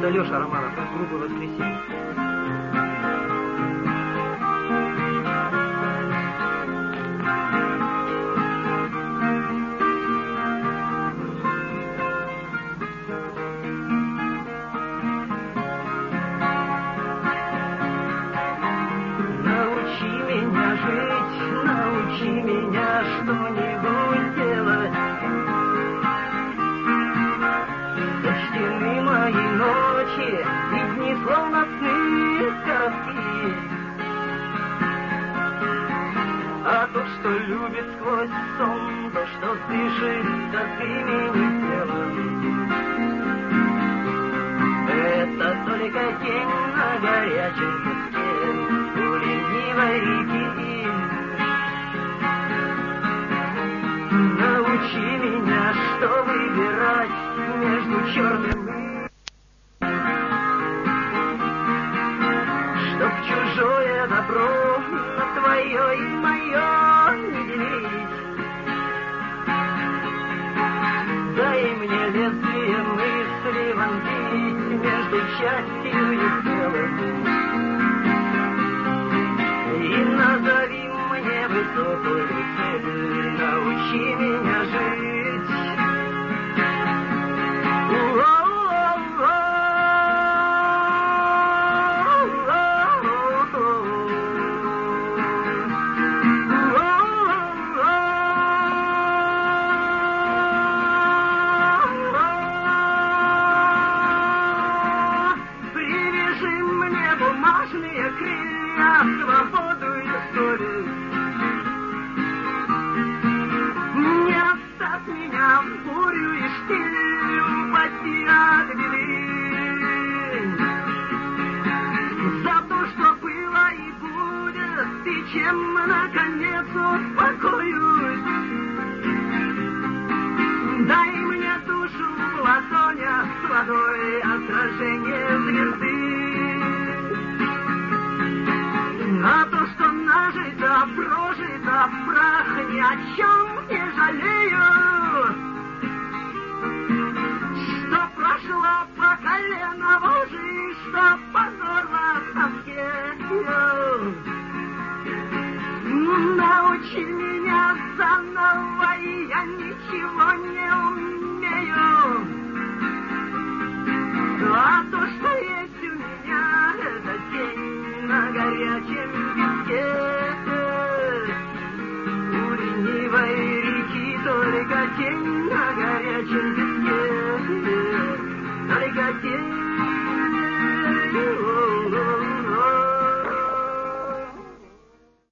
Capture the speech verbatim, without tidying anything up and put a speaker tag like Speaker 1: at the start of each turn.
Speaker 1: Это Леша Романов из группы «Воскресенье».
Speaker 2: Научи меня что-нибудь делать. Сочтены мои ночи и дни словно сны короткие. А то, что любит сквозь сон, то, что дышит от имени телом, это только тень на горячем песке у ленивой реки. Научи меня, что выбирать между черным и... Чтоб чужое добро на твое и мое не делить. Дай мне лезвие мысли вонзить между частью и целым. И назови мне высокую цель. Научи меня жить. Привяжи мне бумажные крылья, свободу и совесть. Меня в бурю и штиль упади от беды. За то, что было и будет, и чем наконец успокоюсь. Дай мне душу в ладонях с водой отражение звезды. А то, что нажито, прожито в прах, ни о чем не жалею. Что прошло по колено в лжи, что позорно в тоске. Научи меня заново, и я ничего не умею. А то, что есть у меня, это тень на горячем песке. У ленивой реки только тень на горячем песке.